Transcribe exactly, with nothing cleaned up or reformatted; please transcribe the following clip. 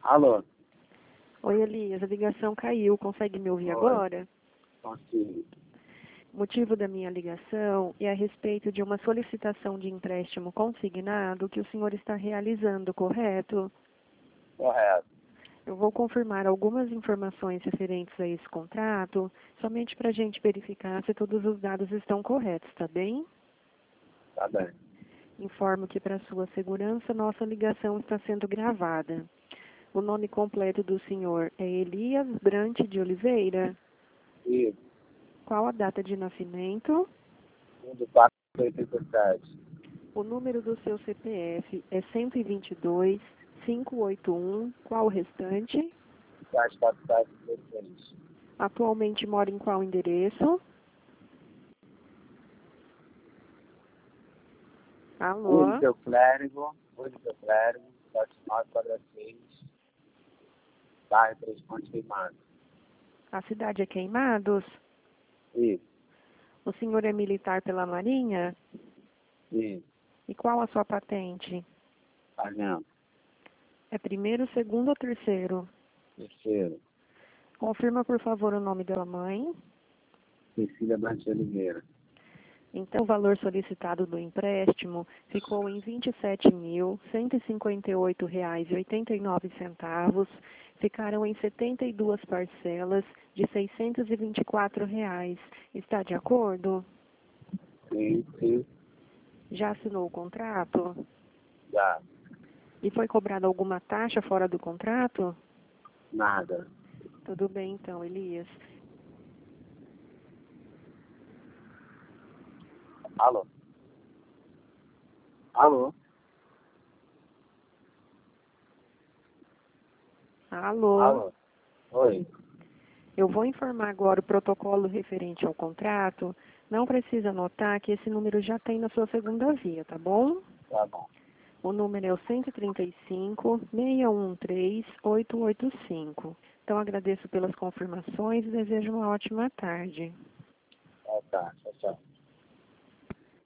Alô? Oi, Elias, a ligação caiu. Consegue me ouvir Oi. agora? Consigo. O motivo da minha ligação é a respeito de uma solicitação de empréstimo consignado que o senhor está realizando, correto? Correto. Eu vou confirmar algumas informações referentes a esse contrato, somente para a gente verificar se todos os dados estão corretos, tá bem? Tá bem. Informo que, para sua segurança, nossa ligação está sendo gravada. O nome completo do senhor é Elias Brant de Oliveira? E Qual a data de nascimento? um do quatro oitenta e sete. O número do seu C P F é cento e vinte e dois, quinhentos e oitenta e um. Qual o restante? sete quatro sete dezesseis. Atualmente mora em qual endereço? Alô? Use seu clérigo. Use seu clérigo. sete nove quatro seis. Barra três pontos queimados. A cidade é Queimados? Isso. O senhor é militar pela Marinha? Isso. E qual a sua patente? Sargento. É primeiro, segundo ou terceiro? Terceiro. Confirma, por favor, o nome da mãe. Cecília Brant Oliveira. Então, o valor solicitado do empréstimo ficou em vinte e sete mil, cento e cinquenta e oito reais e oitenta e nove centavos. Ficaram em setenta e duas parcelas de seiscentos e vinte e quatro reais. Está de acordo? Sim, sim. Já assinou o contrato? Já. E foi cobrada alguma taxa fora do contrato? Nada. Tudo bem, então, Elias. Alô? Alô? Alô? Alô? Oi. Eu vou informar agora o protocolo referente ao contrato. Não precisa anotar que esse número já tem na sua segunda via, tá bom? Tá bom. O número é o cento e trinta e cinco, seis um três, oito oito cinco. Então, agradeço pelas confirmações e desejo uma ótima tarde. Tá, tá. Tchau, tchau.